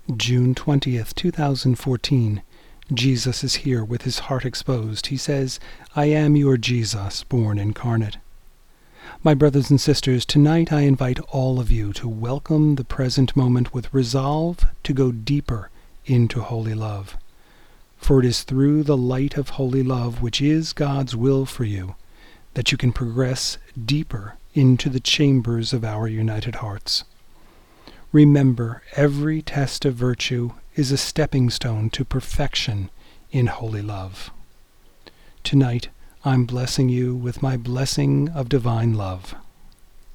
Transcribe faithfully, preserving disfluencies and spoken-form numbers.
June twentieth, two thousand fourteen. Jesus is here with his heart exposed. He says, I am your Jesus, born incarnate. My brothers and sisters, tonight I invite all of you to welcome the present moment with resolve to go deeper into holy love. For it is through the light of holy love, which is God's will for you, that you can progress deeper into the chambers of our united hearts. Remember, every test of virtue is a stepping stone to perfection in holy love. Tonight, I'm blessing you with my blessing of divine love.